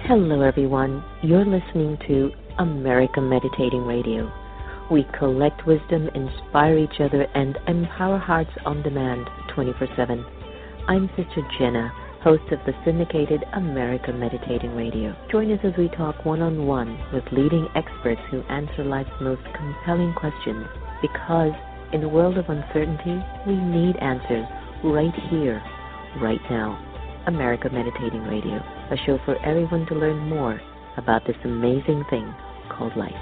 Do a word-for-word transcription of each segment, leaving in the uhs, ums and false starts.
Hello, everyone. You're listening to America Meditating Radio. We collect wisdom, inspire each other, and empower hearts on demand twenty-four seven. I'm Sister Jenna, host of the syndicated America Meditating Radio. Join us as we talk one-on-one with leading experts who answer life's most compelling questions, because in a world of uncertainty, we need answers right here, right now. America Meditating Radio, a show for everyone to learn more about this amazing thing called life.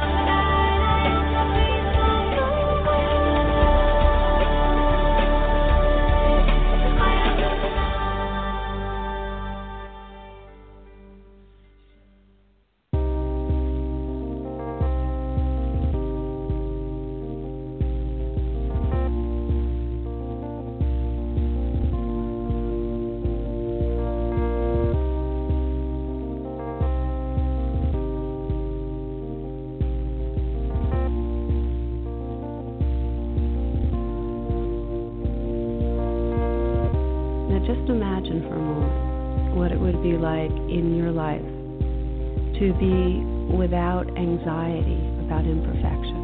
Just imagine for a moment what it would be like in your life to be without anxiety about imperfection.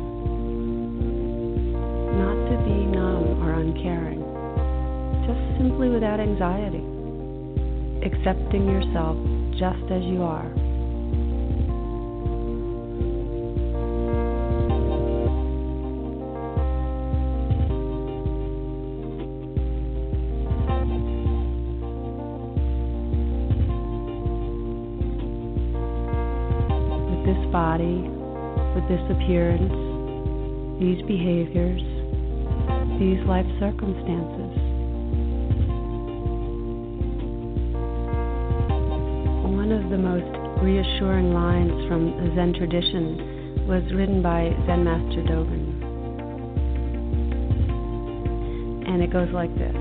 Not to be numb or uncaring, just simply without anxiety, accepting yourself just as you are. This body, with this appearance, these behaviors, these life circumstances. One of the most reassuring lines from the Zen tradition was written by Zen Master Dogen. And it goes like this: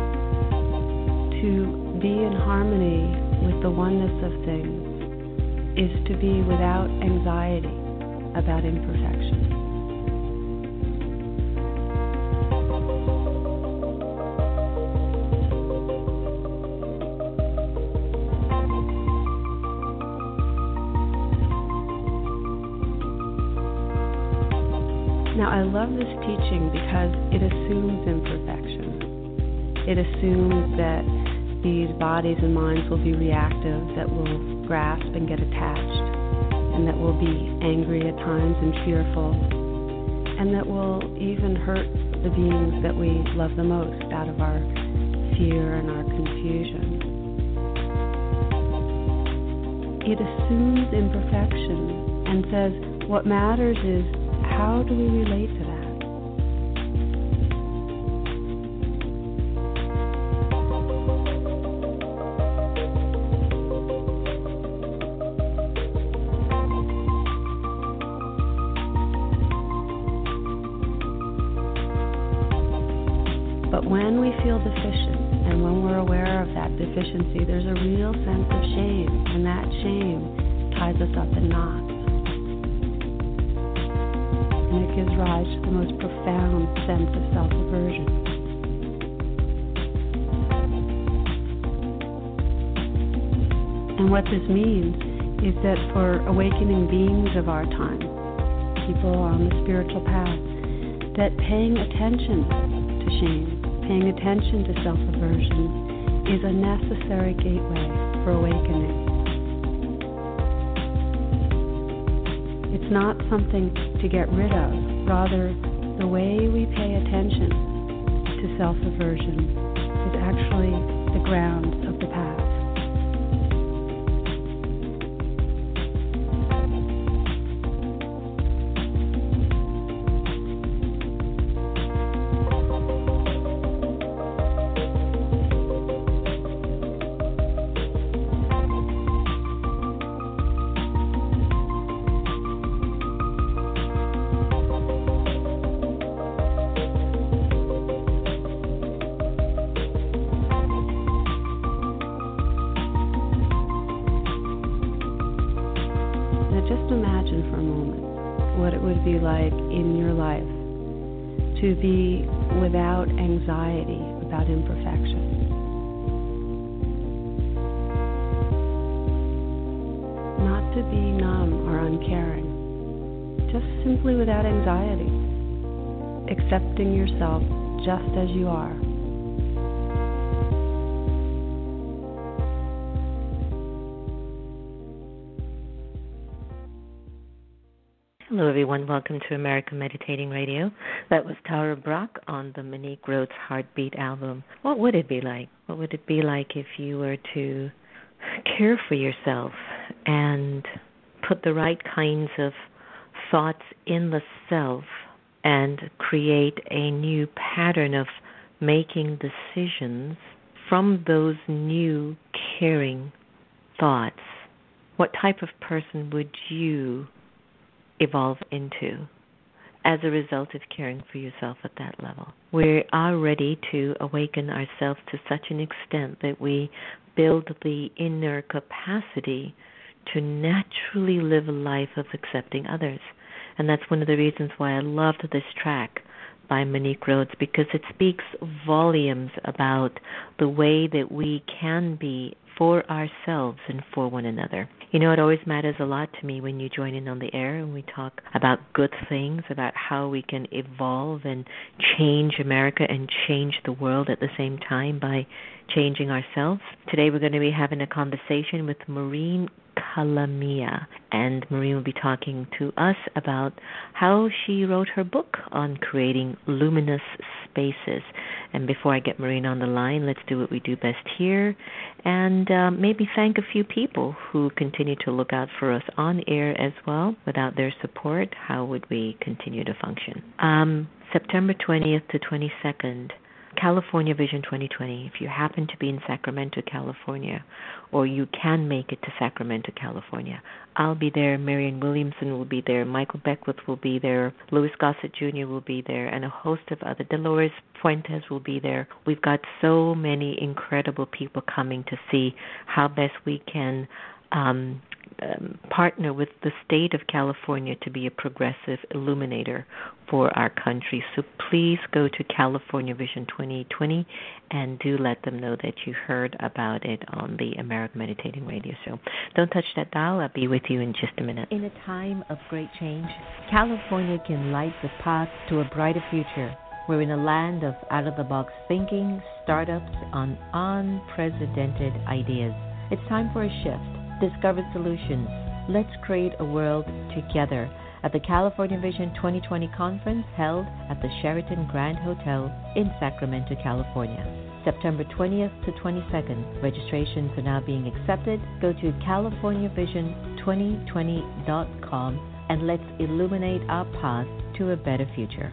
to be in harmony with the oneness of things is to be without anxiety about imperfection. Now, I love this teaching because it assumes imperfection. It assumes that these bodies and minds will be reactive, that will grasp and get attached, and that will be angry at times and fearful, and that will even hurt the beings that we love the most out of our fear and our confusion. It assumes imperfection and says what matters is how do we relate to that? But when we feel deficient, and when we're aware of that deficiency, there's a real sense of shame, and that shame ties us up in knots. And it gives rise to the most profound sense of self-aversion. And what this means is that for awakening beings of our time, people on the spiritual path, that paying attention to shame, paying attention to self-aversion is a necessary gateway for awakening. It's not something to get rid of. Rather, the way we pay attention to self-aversion is actually the ground of the path. Just imagine for a moment what it would be like in your life to be without anxiety about imperfection. be numb or uncaring. Just simply without anxiety. Accepting yourself just as you are. Hello, everyone. Welcome to American Meditating Radio. That was Tara Brach on the Monique Rhodes Heartbeat album. What would it be like? What would it be like if you were to care for yourself and put the right kinds of thoughts in the self and create a new pattern of making decisions from those new caring thoughts? What type of person would you evolve into as a result of caring for yourself at that level? We are ready to awaken ourselves to such an extent that we build the inner capacity to naturally live a life of accepting others. And that's one of the reasons why I loved this track by Monique Rhodes, because it speaks volumes about the way that we can be for ourselves and for one another. You know, it always matters a lot to me when you join in on the air and we talk about good things, about how we can evolve and change America and change the world at the same time by changing ourselves. Today we're going to be having a conversation with Maureen Kalamia, and Maureen will be talking to us about how she wrote her book on creating luminous spaces. And before I get Maureen on the line, let's do what we do best here and um, maybe thank a few people who continue to look out for us on air as well. Without their support, how would we continue to function? Um, September twentieth to twenty-second, California Vision twenty twenty. If you happen to be in Sacramento, California, or you can make it to Sacramento, California, I'll be there. Marianne Williamson will be there. Michael Beckwith will be there. Louis Gossett Junior will be there, and a host of other. Dolores Fuentes will be there. We've got so many incredible people coming to see how best we can um, um, partner with the state of California to be a progressive illuminator for our country. So please go to California Vision twenty twenty and do let them know that you heard about it on the American Meditating Radio Show. Don't touch that dial. I'll be with you in just a minute. In a time of great change, California can light the path to a brighter future. We're in a land of out-of-the-box thinking, startups on unprecedented ideas. It's time for a shift. Discover solutions. Let's create a world together at the California Vision twenty twenty conference held at the Sheraton Grand Hotel in Sacramento, California. September twentieth to twenty-second. Registrations are now being accepted. Go to california vision twenty twenty dot com and let's illuminate our path to a better future.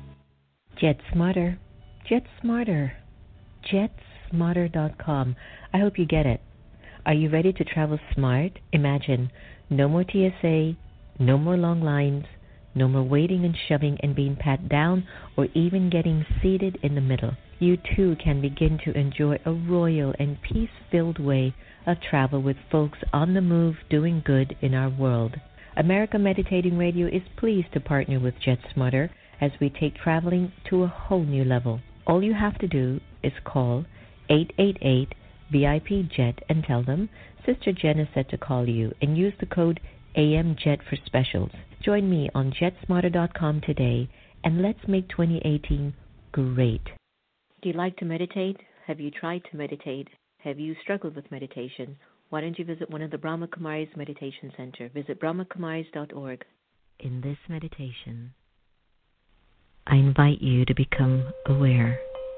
Jet Smarter. Jet Smarter. jet smarter dot com. I hope you get it. Are you ready to travel smart? Imagine no more T S A, no more long lines, no more waiting and shoving and being pat down or even getting seated in the middle. You too can begin to enjoy a royal and peace-filled way of travel with folks on the move doing good in our world. America Meditating Radio is pleased to partner with Jet Smarter as we take traveling to a whole new level. All you have to do is call eight eight eight V I P Jet and tell them Sister Jen is set to call you, and use the code A M Jet for specials. Join me on jet smarter dot com today, and let's make twenty eighteen great. Do you like to meditate? Have you tried to meditate? Have you struggled with meditation? Why don't you visit one of the Brahma Kumaris Meditation Center? Visit brahma kumaris dot org. In this meditation, I invite you to become aware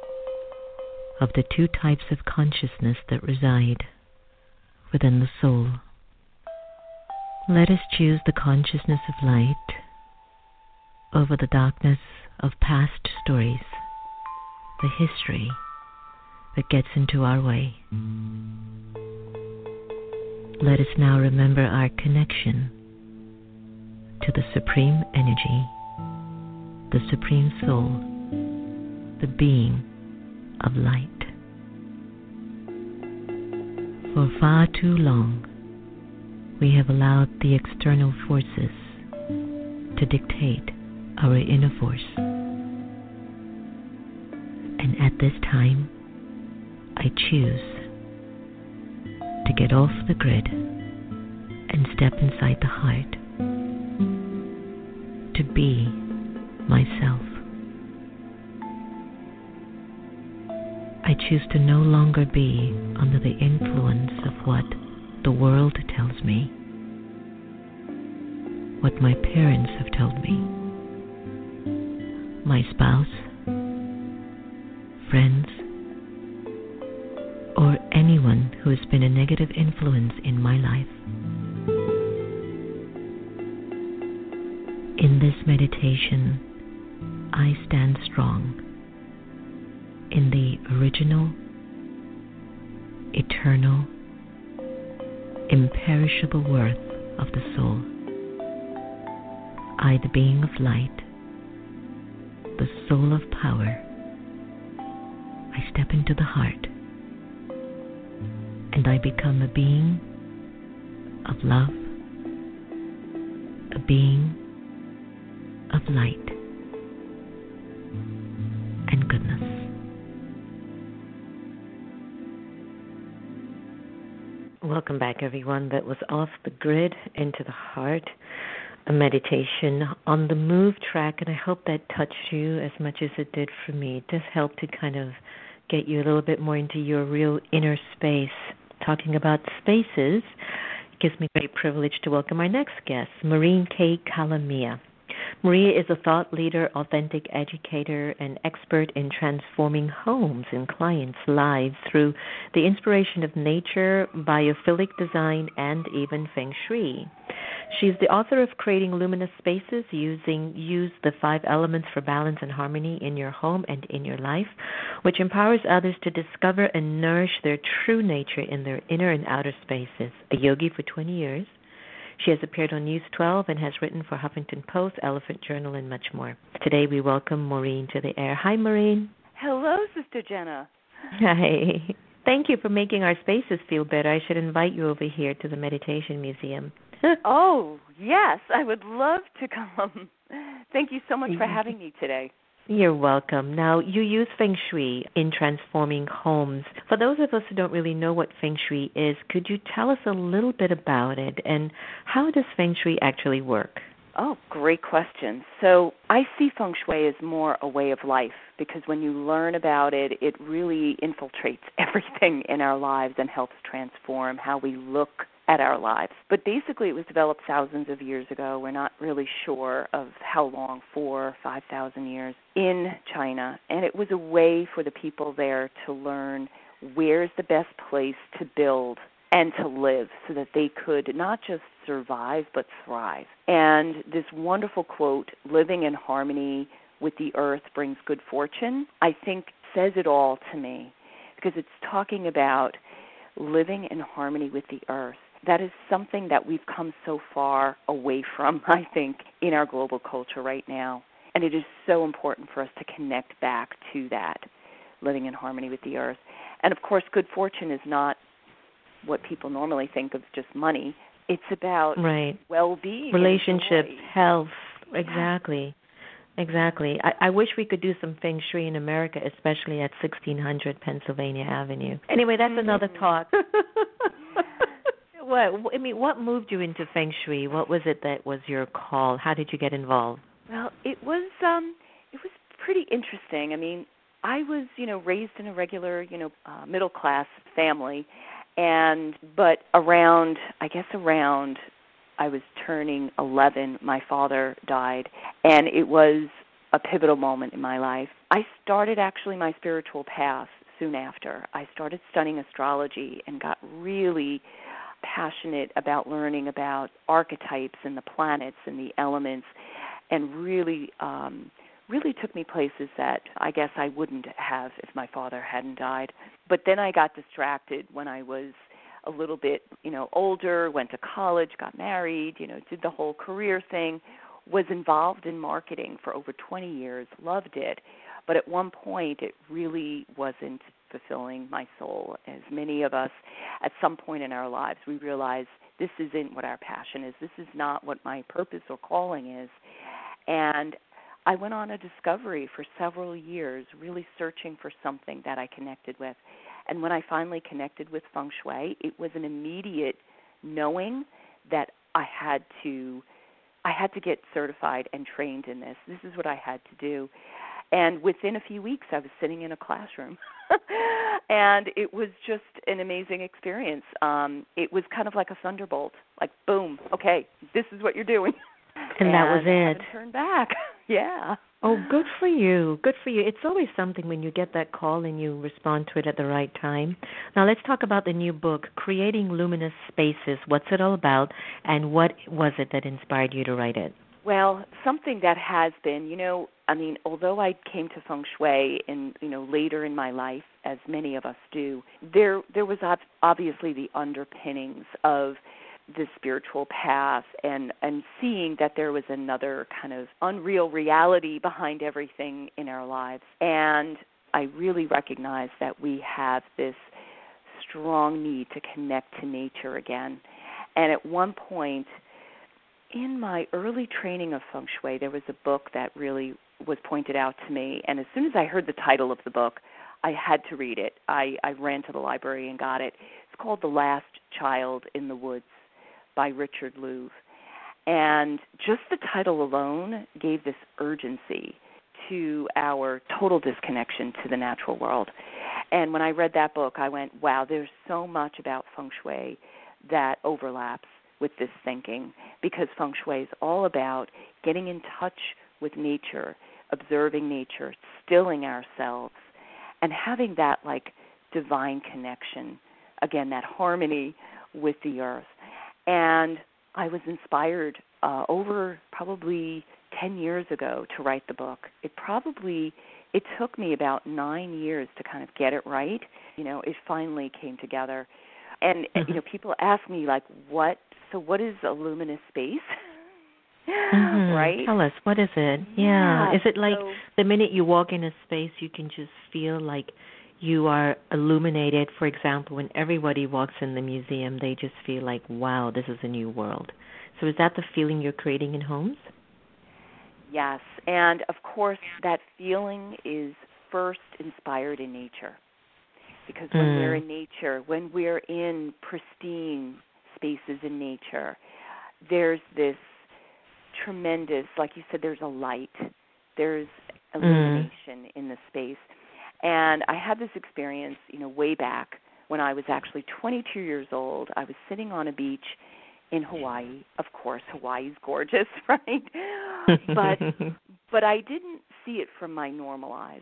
of the two types of consciousness that reside within the soul. Let us choose the consciousness of light over the darkness of past stories, the history that gets into our way. Let us now remember our connection to the Supreme Energy, the Supreme Soul, the being of light. For far too long, we have allowed the external forces to dictate our inner force. And at this time, I choose to get off the grid and step inside the heart to be myself. I choose to no longer be under the influence of what the world tells me, what my parents have told me, my spouse, friends, or anyone who has been a negative influence in my life. In this meditation, I stand strong in the original, eternal, imperishable worth of the soul. I, the being of light, the soul of power, I step into the heart, and I become a being of love, a being of light and goodness. Welcome back, everyone. That was Off the Grid, Into the Heart, a meditation on the Move track, and I hope that touched you as much as it did for me. It does help to kind of get you a little bit more into your real inner space. Talking about spaces, it gives me great privilege to welcome our next guest, Maureen K. Kalamia. Maria is a thought leader, authentic educator, and expert in transforming homes and clients' lives through the inspiration of nature, biophilic design, and even feng shui. She's the author of Creating Luminous Spaces, using use the five elements for balance and harmony in your home and in your life, which empowers others to discover and nourish their true nature in their inner and outer spaces. A yogi for twenty years. She has appeared on News twelve and has written for Huffington Post, Elephant Journal, and much more. Today we welcome Maureen to the air. Hi, Maureen. Hello, Sister Jenna. Hi. Thank you for making our spaces feel better. I should invite you over here to the Meditation Museum. Oh, yes, I would love to come. Thank you so much for having me today. You're welcome. Now, you use Feng Shui in transforming homes. For those of us who don't really know what Feng Shui is, could you tell us a little bit about it, and how does Feng Shui actually work? Oh, great question. So I see Feng Shui as more a way of life, because when you learn about it, it really infiltrates everything in our lives and helps transform how we look at our lives. But basically it was developed thousands of years ago. We're not really sure of how long, four, five thousand years, in China. And it was a way for the people there to learn where's the best place to build and to live so that they could not just survive but thrive. And this wonderful quote, living in harmony with the earth brings good fortune, I think says it all to me, because it's talking about living in harmony with the earth. That is something that we've come so far away from, I think, in our global culture right now. And it is so important for us to connect back to that, living in harmony with the earth. And, of course, good fortune is not what people normally think of just money. It's about right. well-being. Relationships, health, exactly. Exactly. I, I wish we could do some Feng Shui in America, especially at sixteen hundred Pennsylvania Avenue. Anyway, that's another talk. What I mean, what moved you into Feng Shui? What was it that was your call? How did you get involved? Well, it was um, it was pretty interesting. I mean, I was, you know, raised in a regular, you know, uh, middle class family, and but around, I guess around, I was turning eleven. My father died, and it was a pivotal moment in my life. I started actually my spiritual path soon after. I started studying astrology and got really passionate about learning about archetypes and the planets and the elements, and really um, really took me places that I guess I wouldn't have if my father hadn't died. But then I got distracted when I was a little bit, you know, older, went to college, got married, you know, did the whole career thing, was involved in marketing for over twenty years, loved it. But at one point, it really wasn't fulfilling my soul. As many of us, at some point in our lives, we realize this isn't what our passion is. This is not what my purpose or calling is. And I went on a discovery for several years, really searching for something that I connected with. And when I finally connected with Feng Shui, it was an immediate knowing that I had to I had to get certified and trained in this. This is what I had to do. And within a few weeks, I was sitting in a classroom. And it was just an amazing experience. Um, it was kind of like a thunderbolt, like, boom, okay, this is what you're doing. And, and that was it. I haven't turned back. Yeah. Oh, good for you. Good for you. It's always something when you get that call and you respond to it at the right time. Now let's talk about the new book, Creating Luminous Spaces. What's it all about, and what was it that inspired you to write it? Well, something that has been, you know, I mean, although I came to Feng Shui in, you know, later in my life, as many of us do, there there was obviously the underpinnings of the spiritual path and, and seeing that there was another kind of unreal reality behind everything in our lives. And I really recognize that we have this strong need to connect to nature again. And at one point, in my early training of Feng Shui, there was a book that really was pointed out to me. And as soon as I heard the title of the book, I had to read it. I, I ran to the library and got it. It's called The Last Child in the Woods by Richard Louv. And just the title alone gave this urgency to our total disconnection to the natural world. And when I read that book, I went, wow, there's so much about Feng Shui that overlaps with this thinking, because Feng Shui is all about getting in touch with nature, observing nature, stilling ourselves, and having that like divine connection, again, that harmony with the earth. And I was inspired uh, over probably ten years ago to write the book. It probably, it took me about nine years to kind of get it right. You know, it finally came together. And, mm-hmm. you know, people ask me, like, what, so what is a luminous space? Mm-hmm. Right? Tell us, what is it? Yeah. yeah is it like so, the minute you walk in a space, you can just feel like you are illuminated? For example, when everybody walks in the museum, they just feel like, wow, this is a new world. So is that the feeling you're creating in homes? Yes. And, of course, that feeling is first inspired in nature. Because when mm. we're in nature, when we're in pristine spaces in nature, there's this tremendous, like you said, there's a light, there's illumination mm. in the space. And I had this experience, you know, way back when I was actually twenty-two years old. I was sitting on a beach in Hawaii. Of course, Hawaii's gorgeous, right? but but I didn't see it from my normal eyes.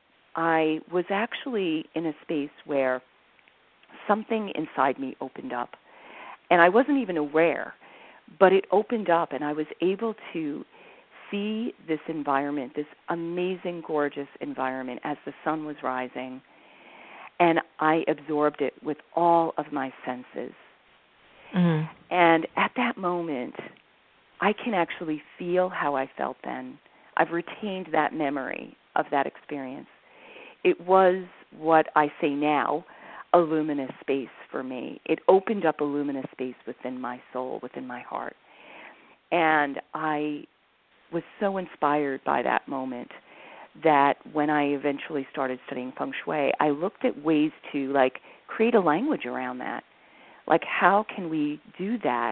I was actually in a space where something inside me opened up. And I wasn't even aware, but it opened up, and I was able to see this environment, this amazing, gorgeous environment as the sun was rising, and I absorbed it with all of my senses. Mm-hmm. And at that moment, I can actually feel how I felt then. I've retained that memory of that experience. It was what I say now, a luminous space for me. It opened up a luminous space within my soul, within my heart. And I was so inspired by that moment that when I eventually started studying Feng Shui, I looked at ways to, like, create a language around that. Like, how can we do that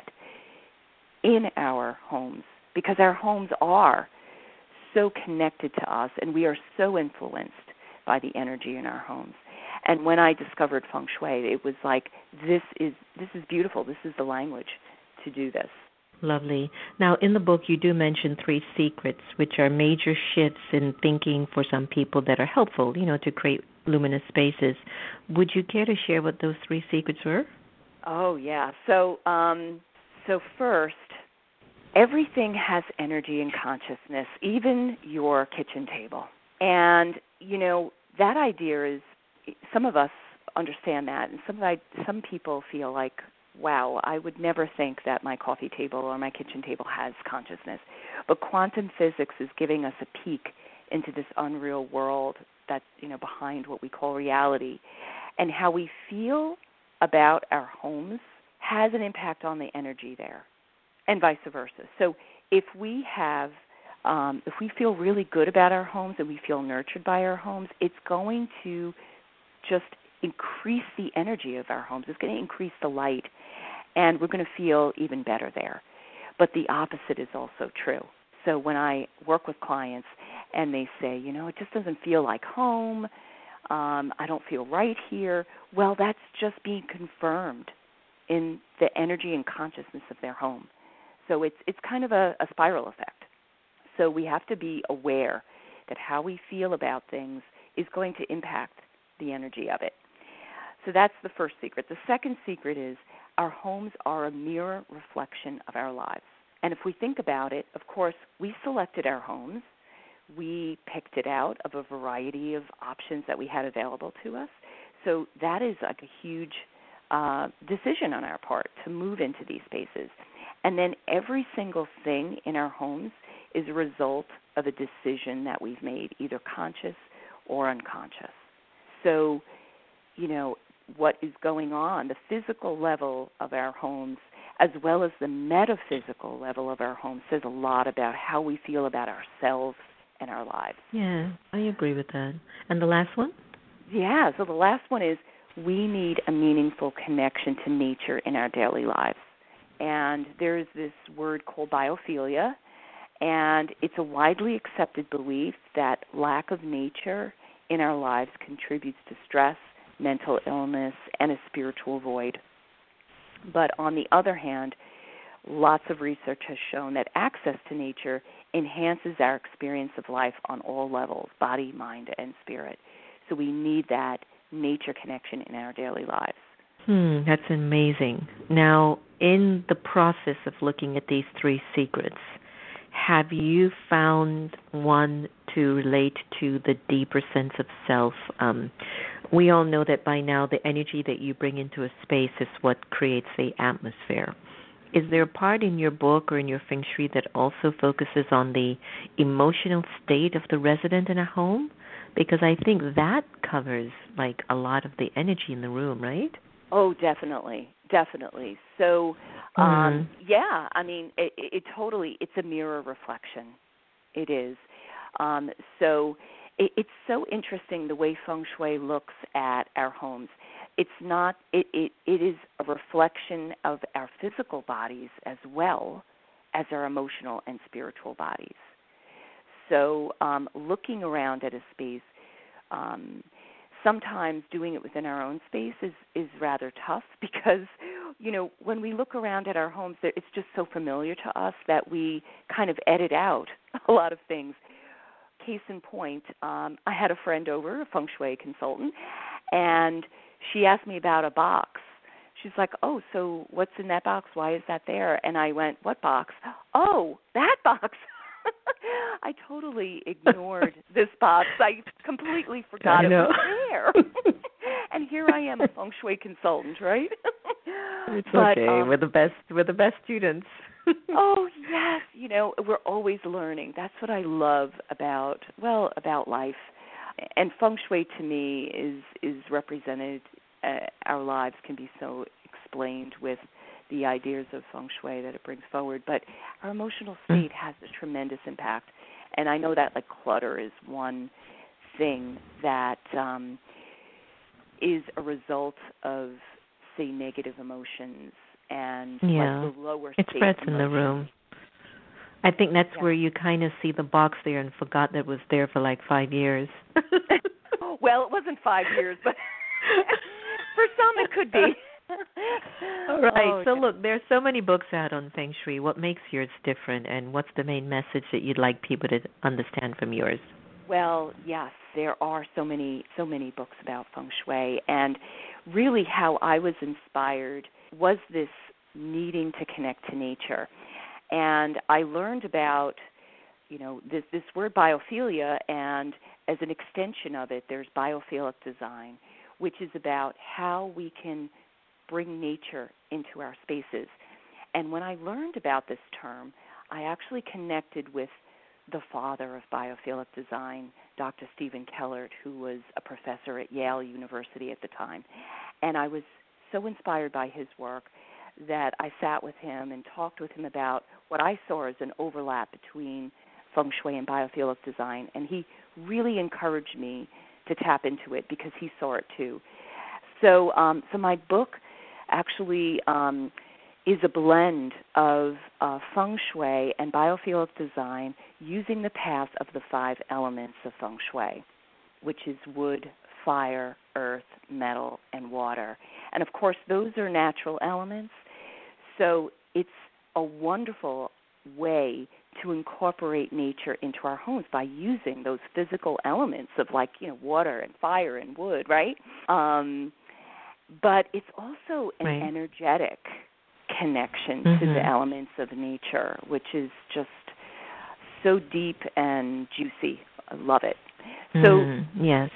in our homes? Because our homes are so connected to us, and we are so influenced by the energy in our homes. And when I discovered Feng Shui, it was like, this is this is beautiful. This is the language to do this. Lovely. Now, in the book, you do mention three secrets, which are major shifts in thinking for some people that are helpful, you know, to create luminous spaces. Would you care to share what those three secrets were? Oh, yeah. So, um, so first, everything has energy and consciousness, even your kitchen table. And, you know, that idea is, some of us understand that, and some I, some people feel like, wow, I would never think that my coffee table or my kitchen table has consciousness. But quantum physics is giving us a peek into this unreal world that's, you know, behind what we call reality. And how we feel about our homes has an impact on the energy there, and vice versa. So if we have, um, if we feel really good about our homes and we feel nurtured by our homes, it's going to just increase the energy of our homes. It's going to increase the light. and we're going to feel even better there. But the opposite is also true. So when I work with clients and they say, you know, it just doesn't feel like home, um, I don't feel right here, well, that's just being confirmed in the energy and consciousness of their home. So it's it's kind of a, a spiral effect. So we have to be aware that how we feel about things is going to impact the energy of it. So that's the first secret. The second secret is our homes are a mirror reflection of our lives. And if we think about it, of course, we selected our homes. We picked it out of a variety of options that we had available to us. So that is like a huge uh, decision on our part to move into these spaces. And then every single thing in our homes is a result of a decision that we've made, either conscious or unconscious. So, you know, what is going on, the physical level of our homes as well as the metaphysical level of our homes says a lot about how we feel about ourselves and our lives. Yeah, I agree with that. And the last one? Yeah, so the last one is we need a meaningful connection to nature in our daily lives. And there's this word called biophilia, and it's a widely accepted belief that lack of nature in our lives contributes to stress, mental illness, and a spiritual void. But on the other hand, lots of research has shown that access to nature enhances our experience of life on all levels, body, mind, and spirit. So we need that nature connection in our daily lives. Hmm, that's amazing. Now, in the process of looking at these three secrets, have you found one to relate to the deeper sense of self? Um, we all know that by now the energy that you bring into a space is what creates the atmosphere. Is there a part in your book or in your feng shui that also focuses on the emotional state of the resident in a home? Because I think that covers like a lot of the energy in the room, right? Oh, definitely, definitely. So, um, mm. yeah, I mean, it, it totally, it's a mirror reflection. It is. Um, so it, it's so interesting the way feng shui looks at our homes. It's not, it, it, it is a reflection of our physical bodies as well as our emotional and spiritual bodies. So um, looking around at a space, um, sometimes doing it within our own space is, is rather tough because, you know, when we look around at our homes, it's just so familiar to us that we kind of edit out a lot of things. Case in point, um, I had a friend over, a feng shui consultant, and she asked me about a box. She's like, oh, so what's in that box? Why is that there? And I went, what box? Oh, that box. I totally ignored this box. I completely forgot I it was there. And here I am, a feng shui consultant, right? It's but, okay. Um, we're the best. We're the best students. Oh yes, you know, we're always learning. That's what I love about well about life. And feng shui to me is is represented. Uh, our lives can be so explained with the ideas of feng shui that it brings forward, but our emotional state has a tremendous impact. And I know that like clutter is one thing that um, is a result of, say, negative emotions and yeah. like the lower it state spreads emotions. in the room. I think that's yeah. where you kind of see the box there and forgot that it was there for like five years. Well, it wasn't five years, but for some it could be. All right. Oh, so okay. look, there's so many books out on feng shui. What makes yours different, and what's the main message that you'd like people to understand from yours? Well, yes, there are so many so many books about feng shui, and really how I was inspired was this needing to connect to nature. And I learned about, you know, this this word biophilia, and as an extension of it, there's biophilic design, which is about how we can bring nature into our spaces. And when I learned about this term, I actually connected with the father of biophilic design, Doctor Stephen Kellert, who was a professor at Yale University at the time. And I was so inspired by his work that I sat with him and talked with him about what I saw as an overlap between feng shui and biophilic design. And he really encouraged me to tap into it because he saw it too. So, um, so my book actually um, is a blend of uh, feng shui and biophilic design using the path of the five elements of feng shui, which is wood, fire, earth, metal, and water. And of course, those are natural elements, so it's a wonderful way to incorporate nature into our homes by using those physical elements of, like, you know, water and fire and wood, right? Um, but it's also an right. energetic connection mm-hmm. to the elements of nature, which is just so deep and juicy. I love it. So mm, yes,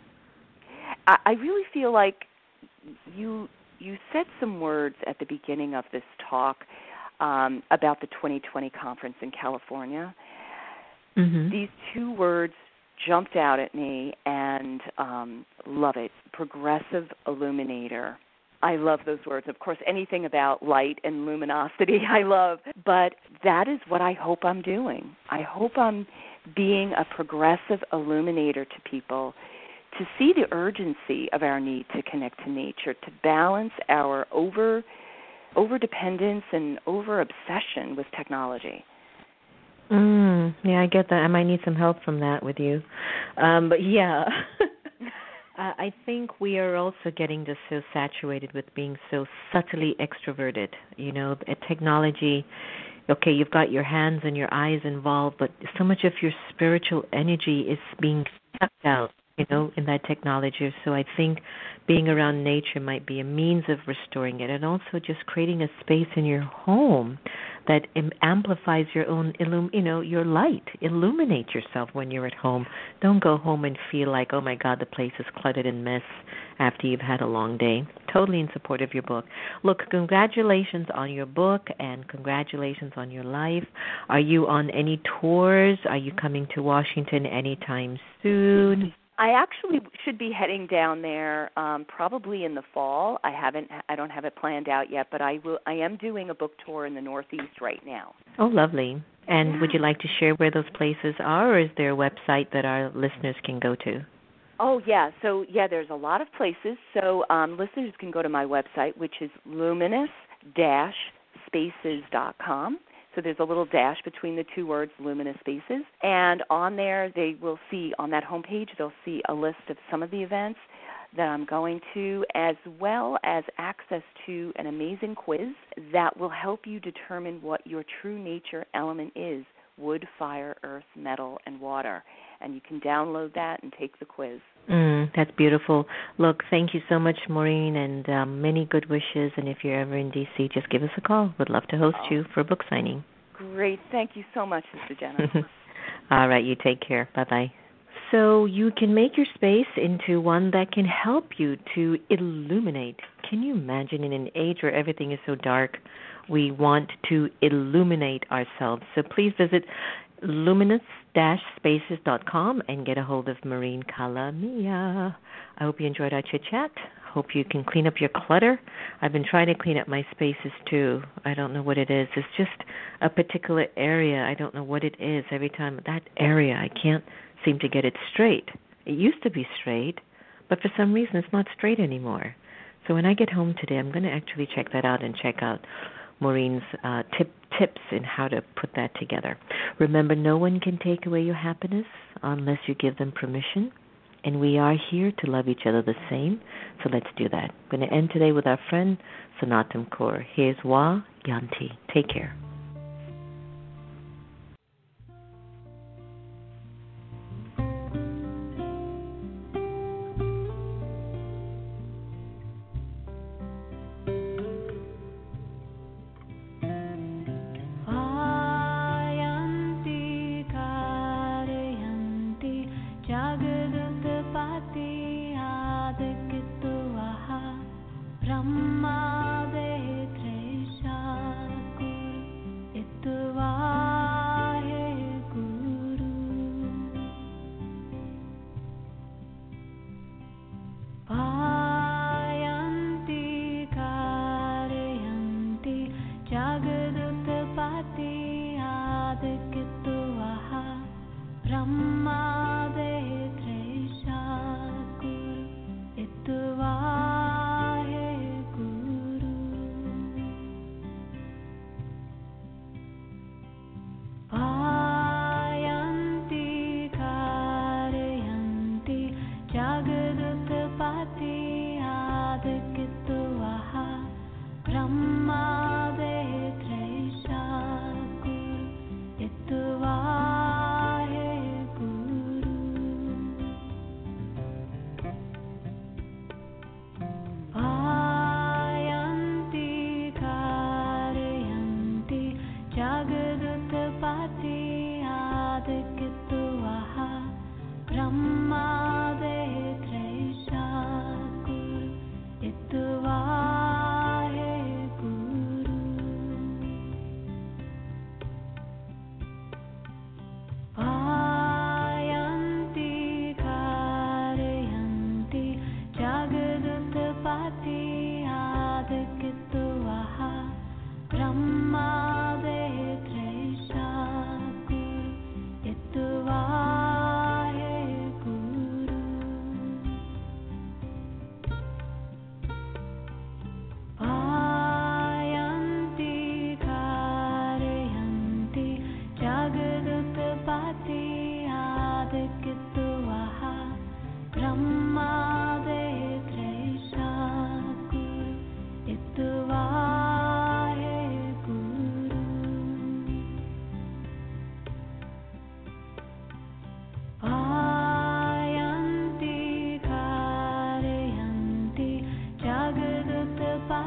I, I really feel like you you said some words at the beginning of this talk um, about the twenty twenty conference in California. mm-hmm. These two words jumped out at me, and um, love it. Progressive illuminator. I love those words. Of course, anything about light and luminosity I love, but that is what I hope I'm doing. I hope I'm being a progressive illuminator to people, to see the urgency of our need to connect to nature, to balance our over over dependence and over obsession with technology. Mm, yeah, I get that. I might need some help from that with you. Um, but yeah, uh, I think we are also getting just so saturated with being so subtly extroverted. You know, technology, okay, you've got your hands and your eyes involved, but so much of your spiritual energy is being sucked out, you know, in that technology. So I think being around nature might be a means of restoring it, and also just creating a space in your home that amplifies your own, illum, you know, your light. Illuminate yourself when you're at home. Don't go home and feel like, oh my God, the place is cluttered and mess after you've had a long day. Totally in support of your book. Look, congratulations on your book and congratulations on your life. Are you on any tours? Are you coming to Washington anytime soon? I actually should be heading down there um, probably in the fall. I haven't, I don't have it planned out yet, but I will. I am doing a book tour in the Northeast right now. Oh, lovely. And yeah. would you like to share where those places are, or is there a website that our listeners can go to? Oh, yeah. So, yeah, there's a lot of places. So um, listeners can go to my website, which is luminous dash spaces dot com. So there's a little dash between the two words, Luminous Spaces. And on there, they will see, on that homepage, they'll see a list of some of the events that I'm going to, as well as access to an amazing quiz that will help you determine what your true nature element is: wood, fire, earth, metal, and water. And you can download that and take the quiz. Mm, that's beautiful. Look, thank you so much, Maureen, and um, many good wishes. And if you're ever in D C, just give us a call. We'd love to host oh. you for a book signing. Great. Thank you so much, Sister Jenna. All right. You take care. Bye-bye. So you can make your space into one that can help you to illuminate. Can you imagine in an age where everything is so dark, we want to illuminate ourselves? So please visit luminous dash spaces dot com and get a hold of Maureen Kalamia. I hope you enjoyed our chit-chat. Hope you can clean up your clutter. I've been trying to clean up my spaces too. I don't know what it is. It's just a particular area. I don't know what it is. Every time that area, I can't seem to get it straight. It used to be straight, but for some reason it's not straight anymore. So when I get home today, I'm going to actually check that out and check out Maureen's uh, tip, tips in how to put that together. Remember, no one can take away your happiness unless you give them permission. And we are here to love each other the same, so let's do that. I'm going to end today with our friend Sanatam Kaur. Here's Wa Yanti. Take care.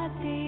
happy.